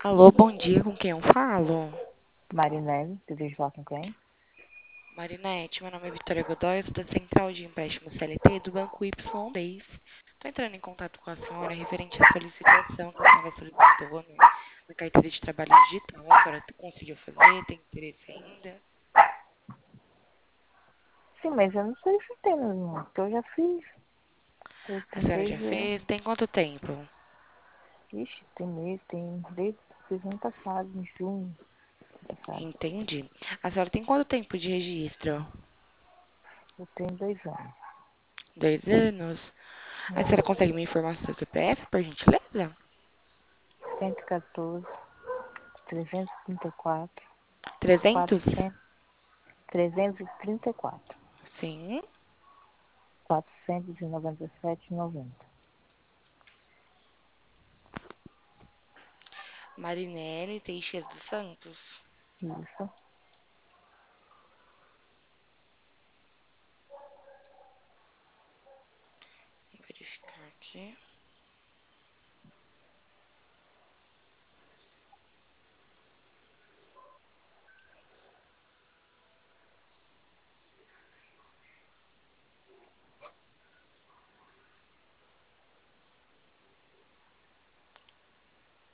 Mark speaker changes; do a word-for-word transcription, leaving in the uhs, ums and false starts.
Speaker 1: Alô, bom dia, com quem eu falo?
Speaker 2: Marinelli, desejo falar com quem?
Speaker 1: Marinete, meu nome é Vitória Godoy, eu sou da Central de Empréstimo C L T do Banco Y Base. Estou entrando em contato com a senhora referente à solicitação que a senhora solicitou na, na carteira de trabalho digital. A senhora conseguiu fazer? Tem interesse ainda?
Speaker 2: Sim, mas eu não sei se tem, não, porque eu já fiz. Eu
Speaker 1: A
Speaker 2: tenho
Speaker 1: senhora já
Speaker 2: desde.
Speaker 1: fez? Tem quanto tempo?
Speaker 2: Ixi, tem mês, tem desde fiz ano passado, em junho passado.
Speaker 1: Entendi. A senhora tem quanto tempo de registro?
Speaker 2: Eu tenho dois anos.
Speaker 1: Dois anos? A senhora
Speaker 2: Uhum.
Speaker 1: consegue me informar seu C P F, por gentileza?
Speaker 2: cento e quatorze, trezentos e trinta e quatro,
Speaker 1: Trezentos?
Speaker 2: quatrocentos, trezentos e trinta e quatro,
Speaker 1: Sim.
Speaker 2: quatrocentos e noventa e sete, noventa.
Speaker 1: Marinelli Teixeira dos Santos.
Speaker 2: Isso.
Speaker 1: Vou verificar aqui.